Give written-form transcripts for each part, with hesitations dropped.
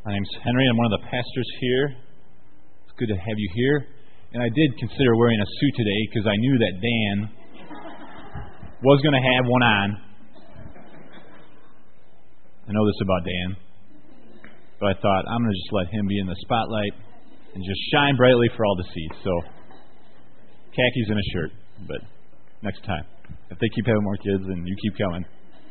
My name's Henry. I'm one of the pastors here. It's good to have you here. And I did consider wearing a suit today because I knew that Dan was going to have one on. I know this about Dan. But I thought, I'm going to just let him be in the spotlight and just shine brightly for all to see. So, khakis and a shirt. But next time. If they keep having more kids and you keep coming,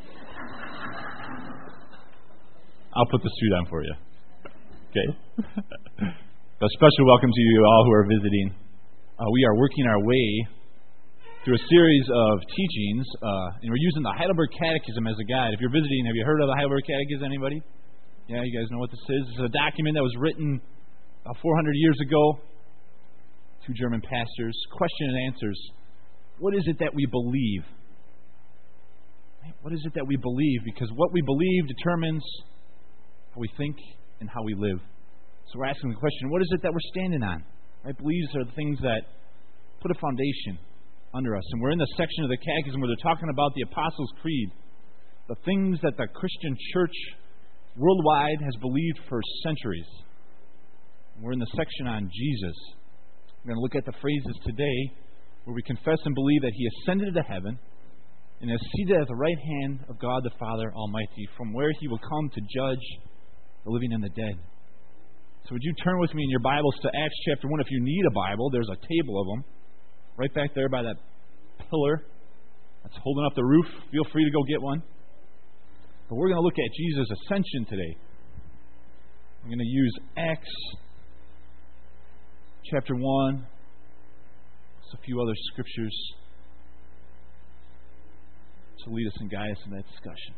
I'll put the suit on for you. Okay? A special welcome to you all who are visiting. We are working our way through a series of teachings, and we're using the Heidelberg Catechism as a guide. If you're visiting, have you heard of the Heidelberg Catechism? Anybody? Yeah, you guys know what this is? It's a document that was written 400 years ago. Two German pastors. Question and answers. What is it that we believe? What is it that we believe? Because what we believe determines how we think and how we live. So we're asking the question, what is it that we're standing on? Right? Beliefs are the things that put a foundation under us. And we're in the section of the Catechism where they're talking about the Apostles' Creed, the things that the Christian church worldwide has believed for centuries. And we're in the section on Jesus. We're going to look at the phrases today where we confess and believe that He ascended to heaven and is seated at the right hand of God the Father Almighty, from where He will come to judge the living and the dead. So would you turn with me in your Bibles to Acts chapter 1. If you need a Bible, there's a table of them right back there by that pillar that's holding up the roof. Feel free to go get one. But we're going to look at Jesus' ascension today. We're going to use Acts chapter 1. Just a few other scriptures to lead us and guide us in that discussion.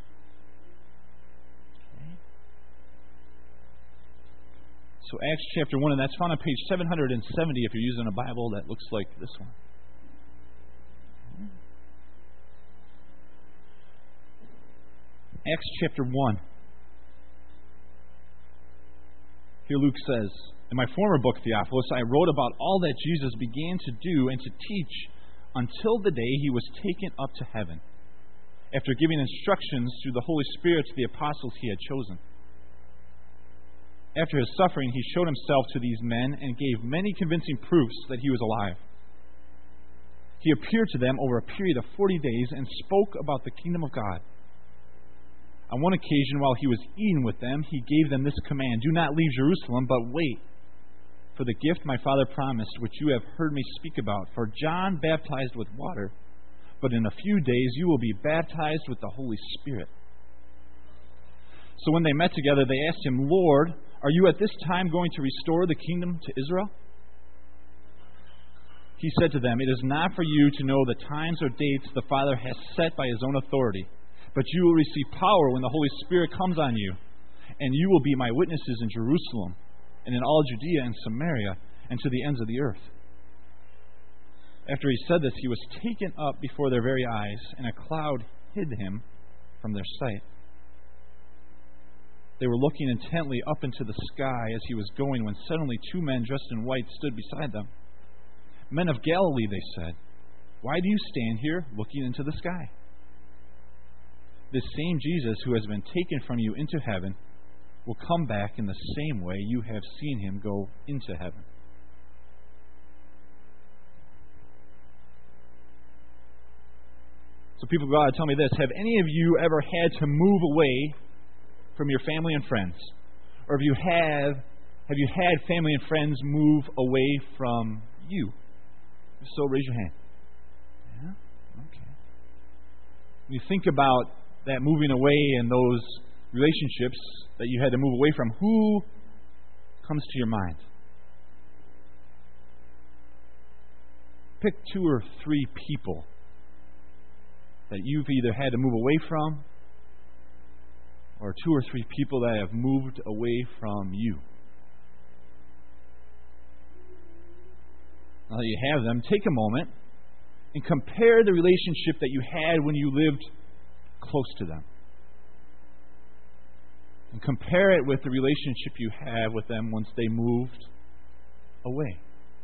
So Acts chapter 1, and that's found on page 770 if you're using a Bible that looks like this one. Acts chapter 1. Here Luke says, "In my former book, Theophilus, I wrote about all that Jesus began to do and to teach until the day He was taken up to heaven, after giving instructions through the Holy Spirit to the apostles He had chosen. After His suffering, He showed Himself to these men and gave many convincing proofs that He was alive. He appeared to them over a period of 40 days and spoke about the kingdom of God. On one occasion, while He was eating with them, He gave them this command: 'Do not leave Jerusalem, but wait for the gift my Father promised, which you have heard me speak about. For John baptized with water, but in a few days you will be baptized with the Holy Spirit.' So when they met together, they asked Him, 'Lord, are you at this time going to restore the kingdom to Israel?' He said to them, 'It is not for you to know the times or dates the Father has set by His own authority, but you will receive power when the Holy Spirit comes on you, and you will be my witnesses in Jerusalem and in all Judea and Samaria and to the ends of the earth.' After He said this, He was taken up before their very eyes, and a cloud hid Him from their sight. They were looking intently up into the sky as He was going, when suddenly two men dressed in white stood beside them. 'Men of Galilee,' they said, 'why do you stand here looking into the sky? This same Jesus who has been taken from you into heaven will come back in the same way you have seen Him go into heaven.'" So people of God, tell me this: have any of you ever had to move away from your family and friends? Or have you had family and friends move away from you? If so, raise your hand. Yeah? Okay. When you think about that moving away and those relationships that you had to move away from, who comes to your mind? Pick 2 or 3 people that you've either had to move away from, or 2 or 3 people that have moved away from you. Now that you have them, take a moment and compare the relationship that you had when you lived close to them. And compare it with the relationship you have with them once they moved away.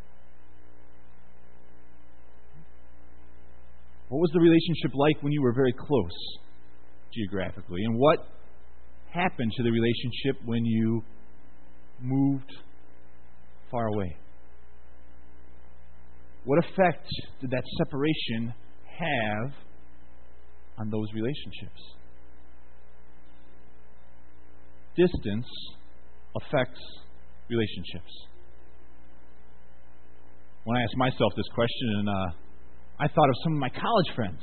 What was the relationship like when you were very close geographically? And what happened to the relationship when you moved far away. What effect did that separation have on those relationships? Distance affects relationships. When I asked myself this question, and I thought of some of my college friends.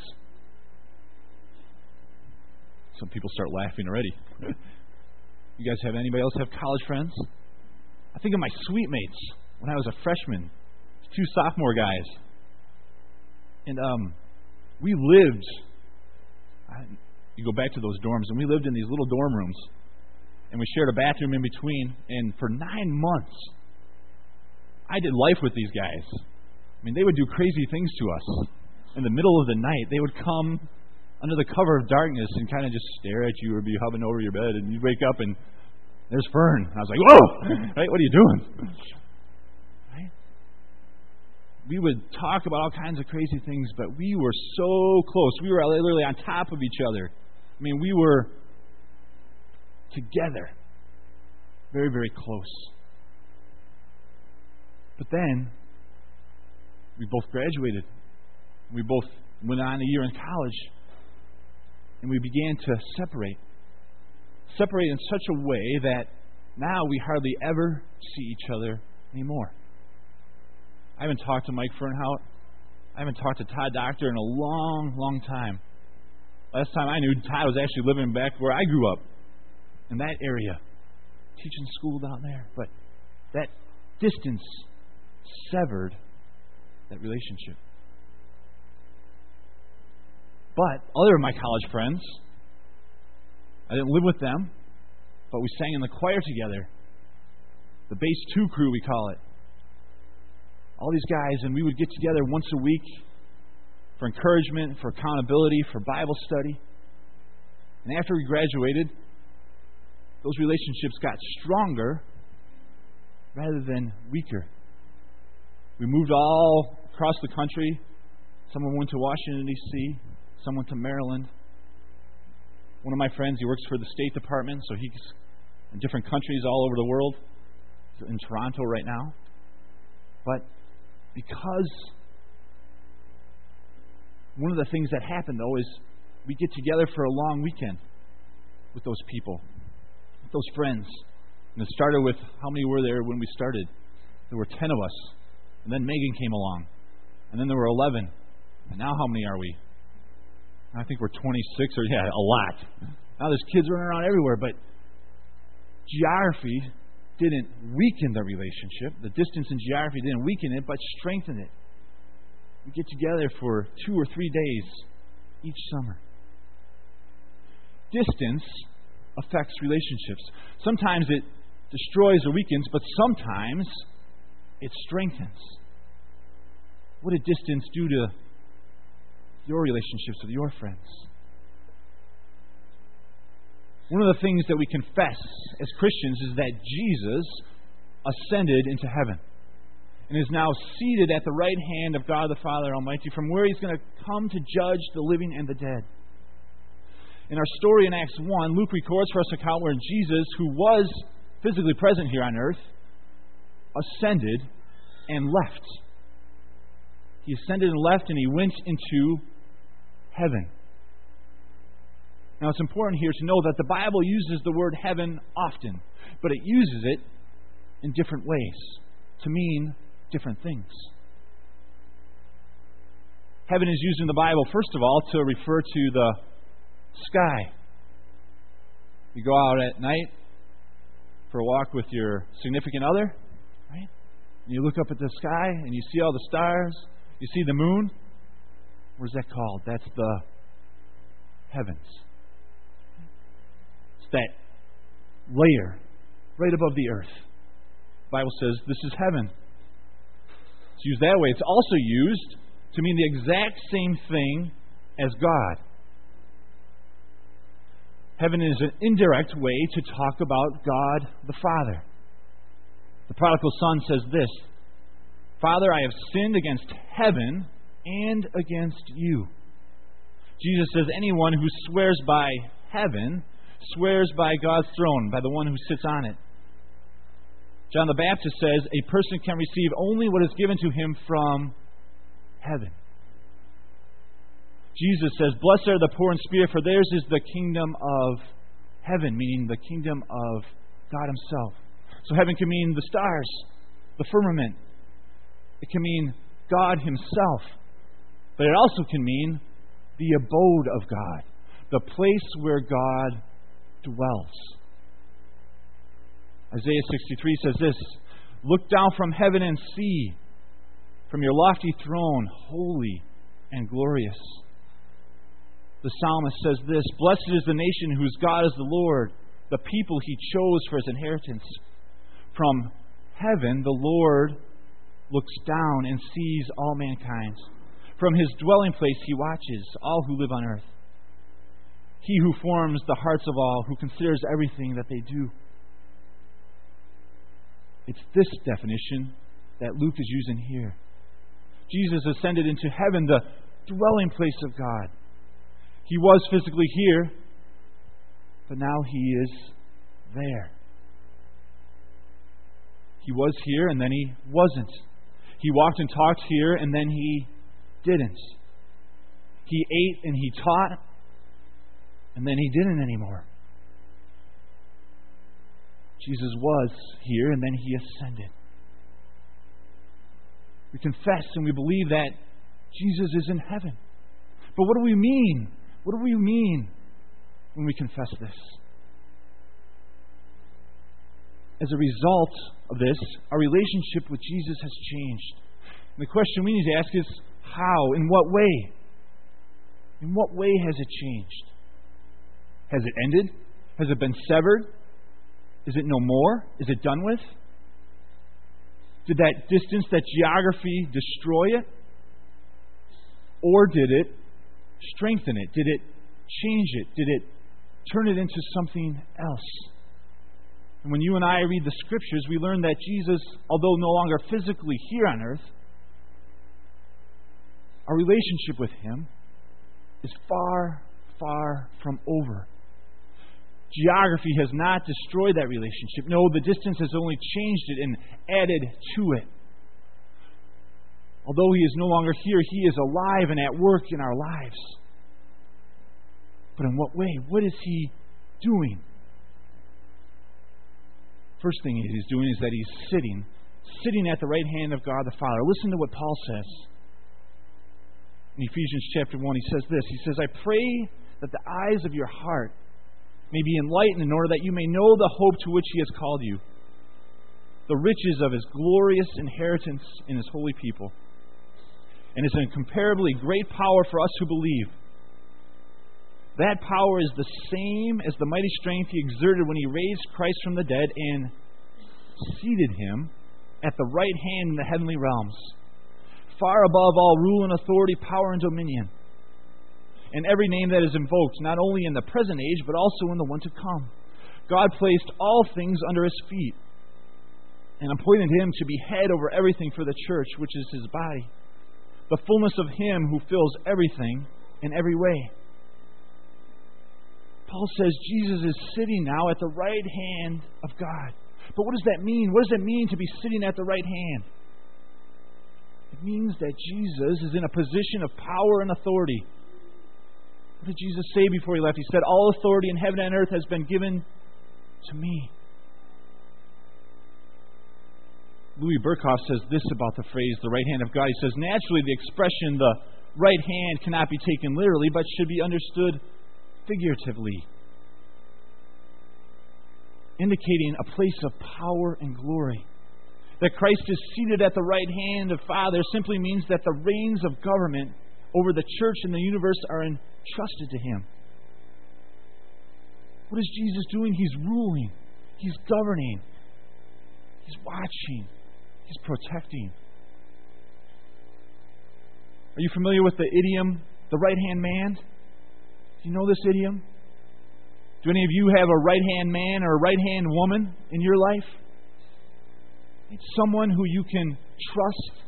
Some people start laughing already. You guys have anybody else have college friends? I think of my suite mates when I was a freshman. 2 sophomore guys. And we lived, you go back to those dorms, and we lived in these little dorm rooms. And we shared a bathroom in between. And for 9 months, I did life with these guys. I mean, they would do crazy things to us. In the middle of the night, they would come under the cover of darkness and kind of just stare at you or be hovering over your bed. And you'd wake up and there's Fern. And I was like, whoa! Right? What are you doing? Right? We would talk about all kinds of crazy things, but we were so close. We were literally on top of each other. I mean, we were together. Very, very close. But then, we both graduated. We both went on a year in college. And we began to separate. Separate in such a way that now we hardly ever see each other anymore. I haven't talked to Mike Fernhout. I haven't talked to Todd Doctor in a long, long time. Last time I knew, Todd was actually living back where I grew up, in that area, teaching school down there. But that distance severed that relationship. But other of my college friends, I didn't live with them, but we sang in the choir together. The Bass 2 crew, we call it. All these guys, and we would get together once a week for encouragement, for accountability, for Bible study. And after we graduated, those relationships got stronger rather than weaker. We moved all across the country. Someone went to Washington, D.C., some went to Maryland. One of my friends, he works for the State Department, so he's in different countries all over the world. He's in Toronto right now. But because one of the things that happened, though, is we get together for a long weekend with those people, with those friends. And it started with, how many were there when we started? There were 10 of us. And then Megan came along. And then there were 11. And now how many are we? I think we're 26, or a lot. Now there's kids running around everywhere, but geography didn't weaken the relationship. The distance in geography didn't weaken it, but strengthened it. We get together for 2 or 3 days each summer. Distance affects relationships. Sometimes it destroys or weakens, but sometimes it strengthens. What did distance do to your relationships with your friends? One of the things that we confess as Christians is that Jesus ascended into heaven and is now seated at the right hand of God the Father Almighty, from where He's going to come to judge the living and the dead. In our story in Acts 1, Luke records for us an account where Jesus, who was physically present here on earth, ascended and left. He ascended and left, and He went into heaven. Now, it's important here to know that the Bible uses the word heaven often, but it uses it in different ways to mean different things. Heaven is used in the Bible, first of all, to refer to the sky. You go out at night for a walk with your significant other, right? And you look up at the sky and you see all the stars. You see the moon. What is that called? That's the heavens. It's that layer right above the earth. The Bible says this is heaven. It's used that way. It's also used to mean the exact same thing as God. Heaven is an indirect way to talk about God the Father. The prodigal son says this: Father, I have sinned against heaven and against you. Jesus says anyone who swears by heaven swears by God's throne, by the one who sits on it. John the Baptist says a person can receive only what is given to him from heaven. Jesus says, "Blessed are the poor in spirit, for theirs is the kingdom of heaven," meaning the kingdom of God Himself. So heaven can mean the stars, the firmament. It can mean God Himself. But it also can mean the abode of God, the place where God dwells. Isaiah 63 says this, "Look down from heaven and see, from your lofty throne, holy and glorious." The psalmist says this, "Blessed is the nation whose God is the Lord, the people He chose for His inheritance. From heaven the Lord looks down and sees all mankind. From His dwelling place He watches all who live on earth. He who forms the hearts of all, who considers everything that they do." It's this definition that Luke is using here. Jesus ascended into heaven, the dwelling place of God. He was physically here, but now He is there. He was here and then He wasn't. He walked and talked here and then He didn't. He ate and He taught and then He didn't anymore. Jesus was here and then He ascended. We confess and we believe that Jesus is in heaven. But what do we mean? What do we mean when we confess this? As a result of this, our relationship with Jesus has changed. And the question we need to ask is, how? In what way? In what way has it changed? Has it ended? Has it been severed? Is it no more? Is it done with? Did that distance, that geography destroy it? Or did it strengthen it? Did it change it? Did it turn it into something else? And when you and I read the Scriptures, we learn that Jesus, although no longer physically here on earth, our relationship with Him is far, far from over. Geography has not destroyed that relationship. No, the distance has only changed it and added to it. Although He is no longer here, He is alive and at work in our lives. But in what way? What is He doing? First thing He's doing is that He's sitting at the right hand of God the Father. Listen to what Paul says. In Ephesians chapter 1, he says this. He says, "I pray that the eyes of your heart may be enlightened in order that you may know the hope to which He has called you, the riches of His glorious inheritance in His holy people, and His incomparably great power for us who believe. That power is the same as the mighty strength He exerted when He raised Christ from the dead and seated Him at the right hand in the heavenly realms, far above all rule and authority, power and dominion, and every name that is invoked, not only in the present age, but also in the one to come. God placed all things under His feet and appointed Him to be head over everything for the church, which is His body, the fullness of Him who fills everything in every way." Paul says Jesus is sitting now at the right hand of God. But what does that mean? What does it mean to be sitting at the right hand? It means that Jesus is in a position of power and authority. What did Jesus say before He left? He said, "All authority in heaven and earth has been given to me." Louis Berkhoff says this about the phrase, the right hand of God. He says, "Naturally, the expression, the right hand, cannot be taken literally, but should be understood figuratively, indicating a place of power and glory. That Christ is seated at the right hand of Father simply means that the reins of government over the church and the universe are entrusted to Him. What is Jesus doing? He's ruling. He's governing. He's watching. He's protecting. Are you familiar with the idiom, the right-hand man? Do you know this idiom? Do any of you have a right-hand man or a right-hand woman in your life? It's someone who you can trust,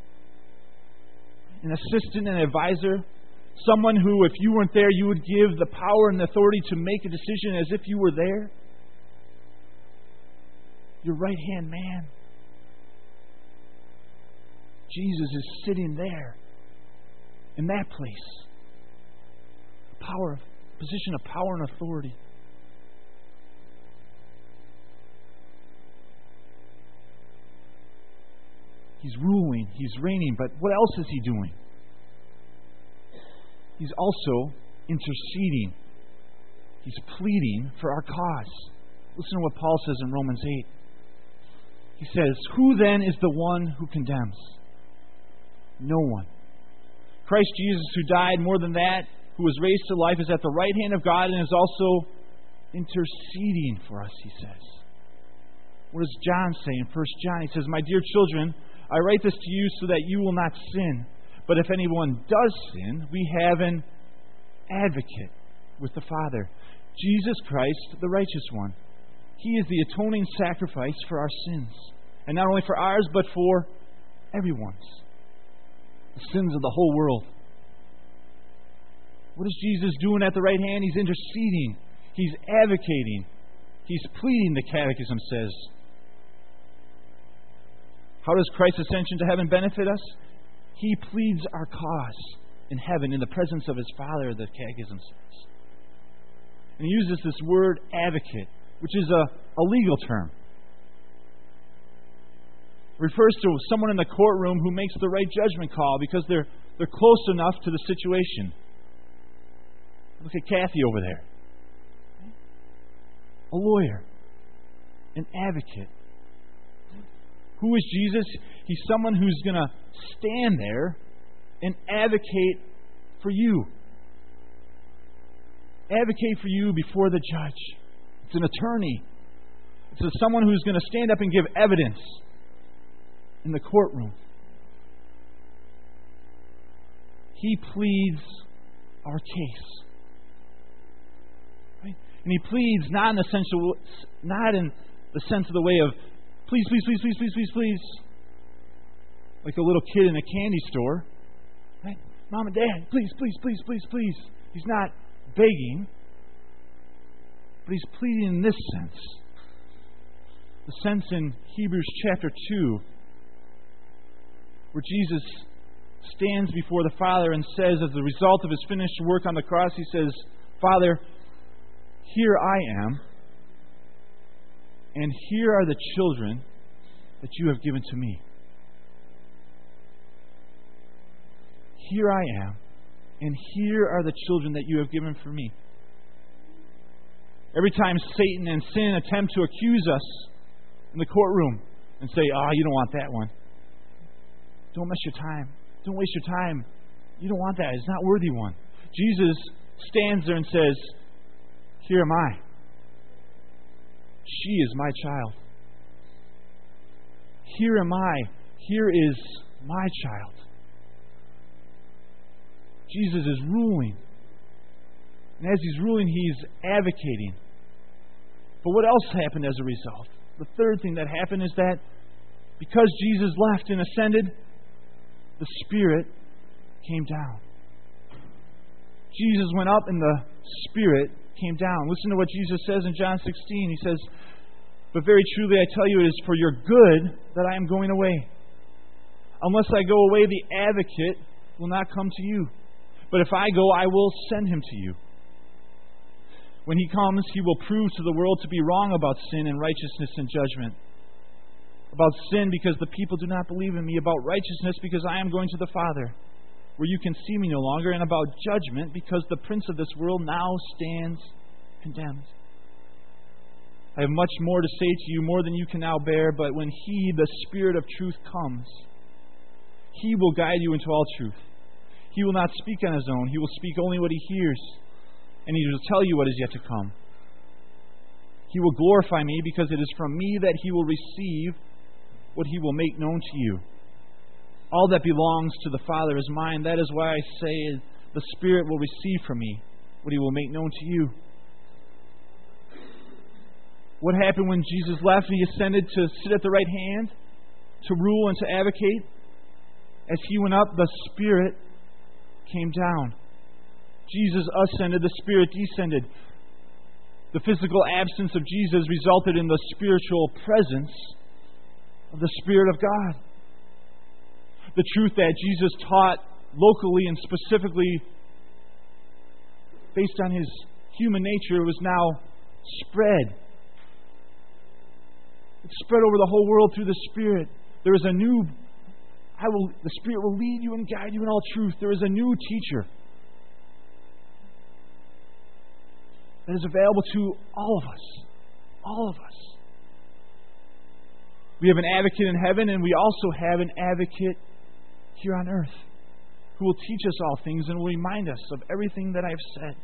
an assistant, an advisor, someone who, if you weren't there, you would give the power and authority to make a decision as if you were there. your right-hand man. Jesus is sitting there in that place. Position of power and authority. He's ruling, He's reigning, but what else is He doing? He's also interceding. He's pleading for our cause. Listen to what Paul says in Romans 8. He says, "Who then is the one who condemns? No one. Christ Jesus, who died, more than that, who was raised to life, is at the right hand of God and is also interceding for us," he says. What does John say in 1 John? He says, "My dear children, I write this to you so that you will not sin. But if anyone does sin, we have an advocate with the Father, Jesus Christ, the righteous one. He is the atoning sacrifice for our sins, and not only for ours, but for everyone's, the sins of the whole world." What is Jesus doing at the right hand? He's interceding. He's advocating. He's pleading, the Catechism says. How does Christ's ascension to heaven benefit us? He pleads our cause in heaven in the presence of His Father, the Catechism says. And He uses this word advocate, which is a legal term. It refers to someone in the courtroom who makes the right judgment call because they're close enough to the situation. Look at Kathy over there. A lawyer. An advocate. Who is Jesus? He's someone who's going to stand there and advocate for you. Advocate for you before the judge. It's an attorney. It's someone who's going to stand up and give evidence in the courtroom. He pleads our case. Right? And He pleads not in the sense of the way of please, please, please, please, please, please, please. Like a little kid in a candy store. Right? Mom and Dad, please, please, please, please, please. He's not begging, but He's pleading in this sense. The sense in Hebrews chapter 2, where Jesus stands before the Father and says, as a result of His finished work on the cross, He says, "Father, here I am, and here are the children that you have given to me." Here I am, and here are the children that you have given for me. Every time Satan and sin attempt to accuse us in the courtroom and say, you don't want that one. Don't mess your time. Don't waste your time. You don't want that. It's not worthy one. Jesus stands there and says, "Here am I. She is my child. Here am I. Here is my child." Jesus is ruling. And as He's ruling, He's advocating. But what else happened as a result? The third thing that happened is that because Jesus left and ascended, the Spirit came down. Jesus went up and the Spirit came down. Listen to what Jesus says in John 16. He says, "But very truly I tell you, it is for your good that I am going away. Unless I go away, the Advocate will not come to you. But if I go, I will send Him to you. When He comes, He will prove to the world to be wrong about sin and righteousness and judgment. About sin, because the people do not believe in me. About righteousness, because I am going to the Father, where you can see me no longer. And about judgment, because the prince of this world now stands condemned. I have much more to say to you, more than you can now bear. But when He, the Spirit of truth, comes, He will guide you into all truth. He will not speak on His own. He will speak only what He hears, and He will tell you what is yet to come. He will glorify me, because it is from me that He will receive what He will make known to you. All that belongs to the Father is mine. That is why I say the Spirit will receive from me what He will make known to you." What happened when Jesus left and He ascended to sit at the right hand, to rule and to advocate? As He went up, the Spirit came down. Jesus ascended, the Spirit descended. The physical absence of Jesus resulted in the spiritual presence of the Spirit of God. The truth that Jesus taught locally and specifically based on His human nature was now spread. It spread over the whole world through the Spirit. There is a new, the Spirit will lead you and guide you in all truth. There is a new teacher that is available to all of us. All of us. We have an advocate in heaven, and we also have an advocate here on earth who will teach us all things and will remind us of everything that I have said.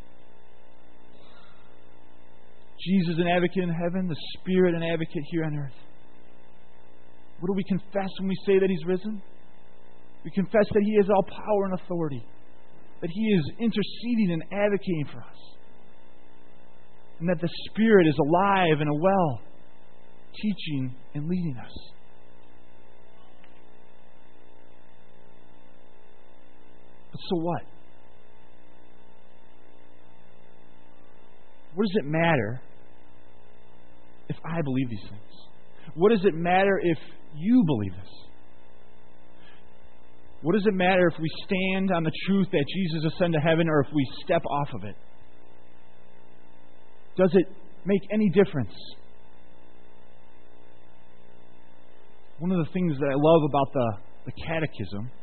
Jesus, an advocate in heaven, the Spirit, an advocate here on earth. What do we confess when we say that He's risen? We confess that He has all power and authority, that He is interceding and advocating for us, and that the Spirit is alive and well, teaching and leading us. But so what? What does it matter if I believe these things? What does it matter if you believe this? What does it matter if we stand on the truth that Jesus ascended to heaven or if we step off of it? Does it make any difference? One of the things that I love about the Catechism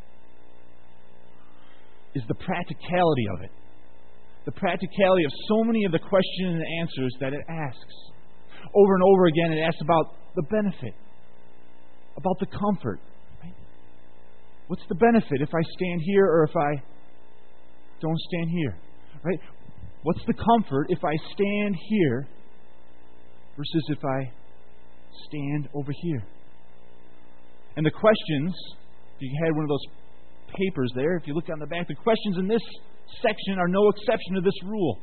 is the practicality of it. The practicality of so many of the questions and answers that it asks. Over and over again, it asks about the benefit, about the comfort. Right? What's the benefit if I stand here or if I don't stand here? Right? What's the comfort if I stand here versus if I stand over here? And the questions, if you had one of those papers there, if you look on the back, the questions in this section are no exception to this rule.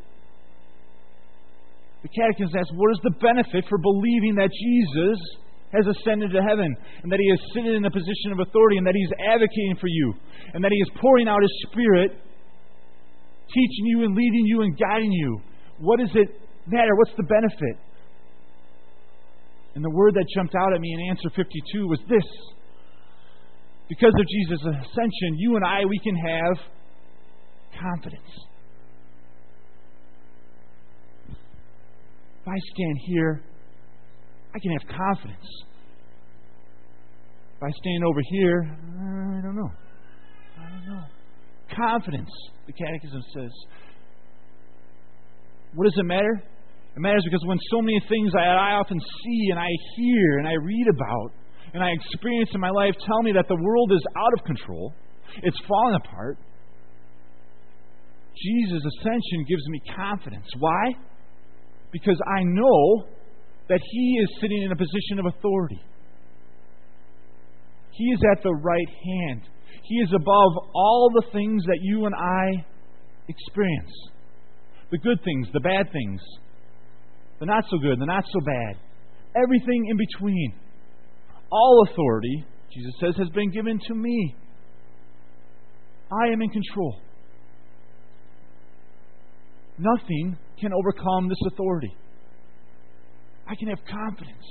The Catechism asks, what is the benefit for believing that Jesus has ascended to heaven, and that He is sitting in a position of authority, and that He's advocating for you, and that He is pouring out His Spirit, teaching you and leading you and guiding you? What does it matter? What's the benefit? And the word that jumped out at me in answer 52 was this. Because of Jesus' ascension, you and I, we can have confidence. If I stand here, I can have confidence. If I stand over here, I don't know. Confidence, the Catechism says. What does it matter? It matters because when so many things I often see and I hear and I read about and I experience in my life tell me that the world is out of control, it's falling apart, Jesus' ascension gives me confidence. Why? Because I know that He is sitting in a position of authority. He is at the right hand. He is above all the things that you and I experience. The good things, the bad things, the not so good, the not so bad. Everything in between. All authority, Jesus says, has been given to me. I am in control. Nothing can overcome this authority. I can have confidence.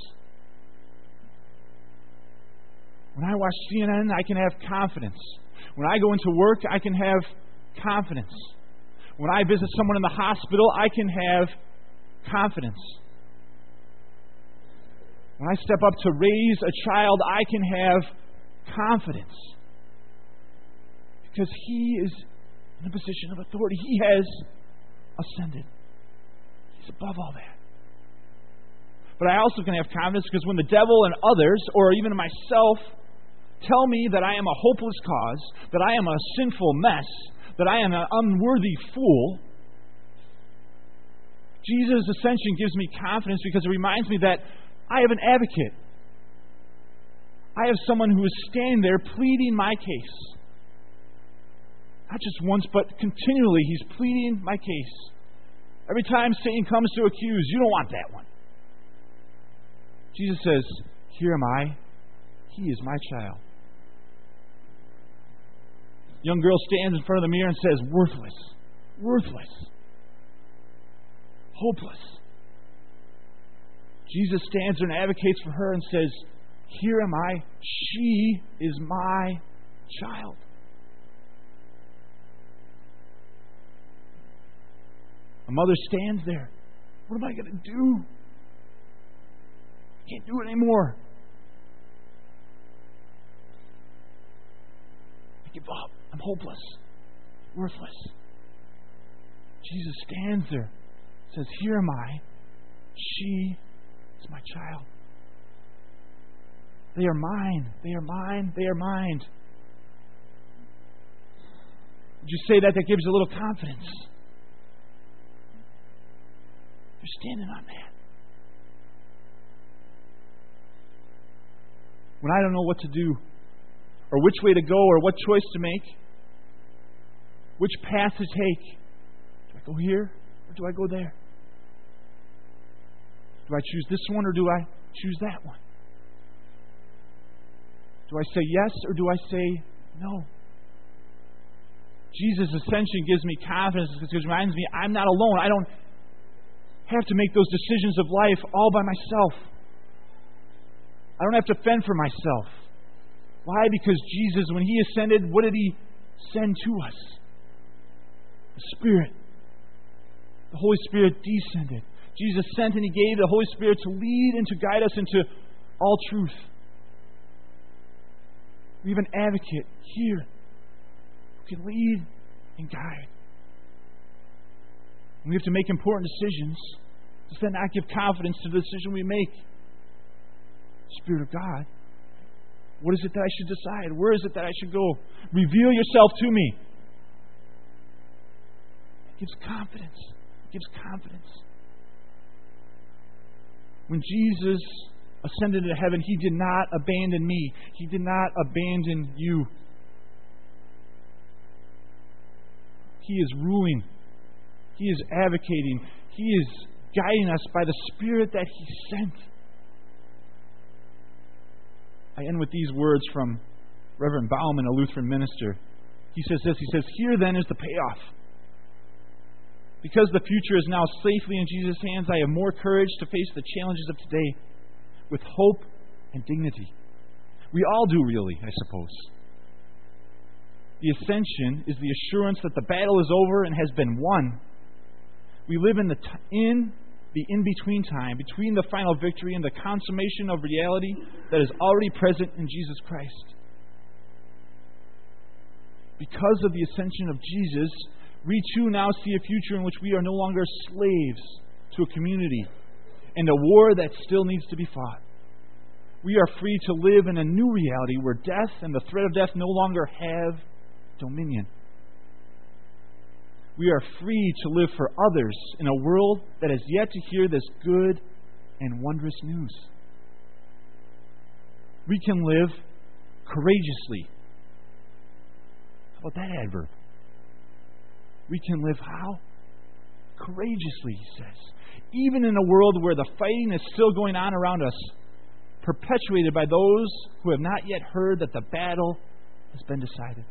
When I watch CNN, I can have confidence. When I go into work, I can have confidence. When I visit someone in the hospital, I can have confidence. When I step up to raise a child, I can have confidence. Because He is in a position of authority. He has ascended. He's above all that. But I also can have confidence because when the devil and others, or even myself, tell me that I am a hopeless cause, that I am a sinful mess, that I am an unworthy fool, Jesus' ascension gives me confidence because it reminds me that I have an advocate. I have someone who is standing there pleading my case. Not just once, but continually, He's pleading my case. Every time Satan comes to accuse, you don't want that one. Jesus says, here am I. He is my child. Young girl stands in front of the mirror and says, worthless, worthless, hopeless. Jesus stands there and advocates for her and says, "Here am I. She is my child." A mother stands there. What am I going to do? I can't do it anymore. I give up. I'm hopeless. Worthless. Jesus stands there, says, "Here am I. She is my child. They are mine. They are mine. They are mine." Would you say that? That gives you a little confidence. You're standing on that. When I don't know what to do, or which way to go, or what choice to make, which path to take, do I go here or do I go there? Do I choose this one or do I choose that one? Do I say yes or do I say no? Jesus' ascension gives me confidence because it reminds me I'm not alone. I don't have to make those decisions of life all by myself. I don't have to fend for myself. Why? Because Jesus, when He ascended, what did He send to us? The Spirit. The Holy Spirit descended. Jesus sent and He gave the Holy Spirit to lead and to guide us into all truth. We have an advocate here who can lead and guide. When we have to make important decisions, does that not give confidence to the decision we make? Spirit of God, what is it that I should decide? Where is it that I should go? Reveal yourself to me. It gives confidence. It gives confidence. When Jesus ascended into heaven, He did not abandon me. He did not abandon you. He is ruling. He is advocating. He is guiding us by the Spirit that He sent. I end with these words from Reverend Bauman, a Lutheran minister. He says this, he says, "Here then is the payoff. Because the future is now safely in Jesus' hands, I have more courage to face the challenges of today with hope and dignity." We all do, really, I suppose. The ascension is the assurance that the battle is over and has been won. We live in the in-between time, between the final victory and the consummation of reality that is already present in Jesus Christ. Because of the ascension of Jesus, we too now see a future in which we are no longer slaves to a community and a war that still needs to be fought. We are free to live in a new reality where death and the threat of death no longer have dominion. We are free to live for others in a world that has yet to hear this good and wondrous news. We can live courageously. How about that adverb? We can live how? Courageously, he says. Even in a world where the fighting is still going on around us, perpetuated by those who have not yet heard that the battle has been decided.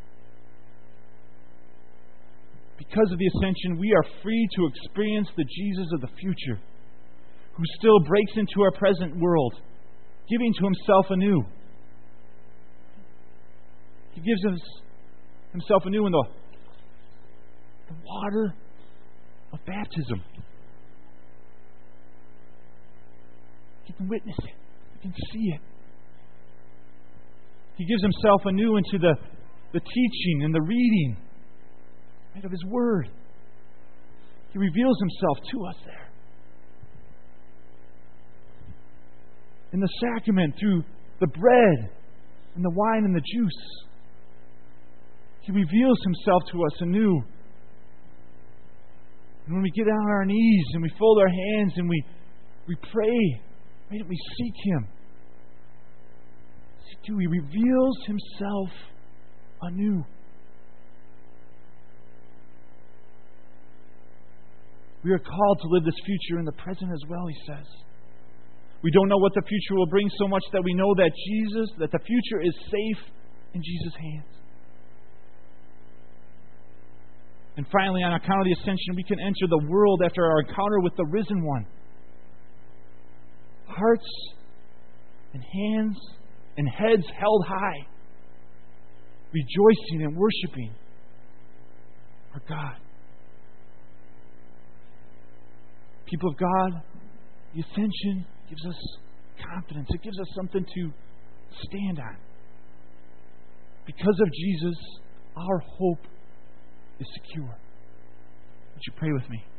Because of the ascension, we are free to experience the Jesus of the future, who still breaks into our present world, giving to Himself anew. He gives Himself anew in the water of baptism. You can witness it. You can see it. He gives Himself anew into the teaching and the reading of His Word. He reveals Himself to us there. In the sacrament, through the bread and the wine and the juice, He reveals Himself to us anew. And when we get on our knees and we fold our hands and we pray, we seek Him. He reveals Himself anew. We are called to live this future in the present as well, he says. We don't know what the future will bring so much that we know that that the future is safe in Jesus' hands. And finally, on account of the ascension, we can enter the world after our encounter with the risen one. hearts and hands and heads held high, rejoicing and worshiping our God. People of God, the ascension gives us confidence. It gives us something to stand on. Because of Jesus, our hope is secure. Would you pray with me?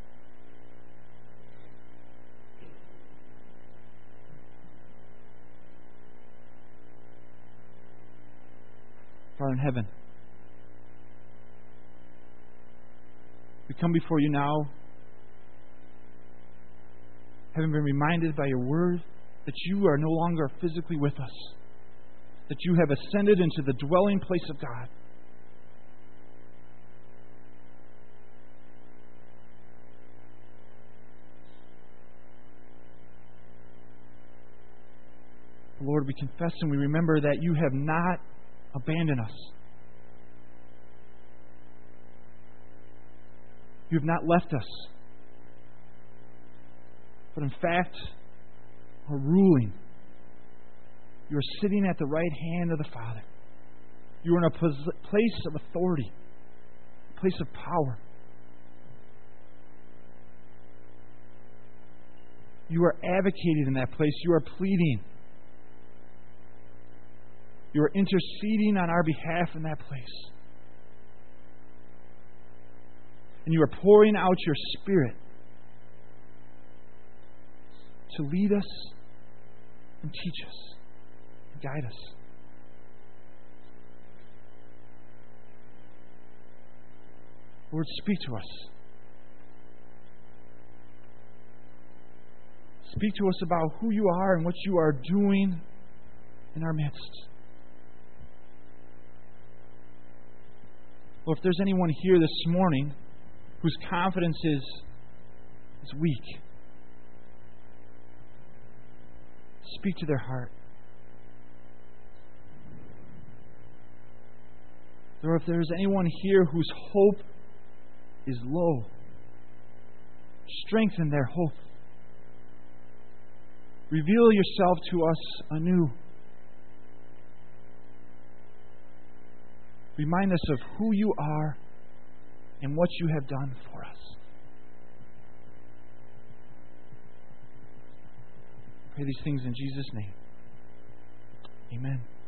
Father in heaven, we come before you now, having been reminded by your word that you are no longer physically with us, that you have ascended into the dwelling place of God. Lord, we confess and we remember that you have not abandoned us. You have not left us, but in fact are ruling. You are sitting at the right hand of the Father. You are in a place of authority, a place of power. You are advocating in that place. You are pleading. You are interceding on our behalf in that place. And you are pouring out your Spirit to lead us and teach us and guide us. Lord, speak to us. Speak to us about who you are and what you are doing in our midst. Well, if there's anyone here this morning whose confidence is weak, speak to their heart. Or if there's anyone here whose hope is low, strengthen their hope. Reveal yourself to us anew. Remind us of who you are and what you have done for us. I pray these things in Jesus' name. Amen.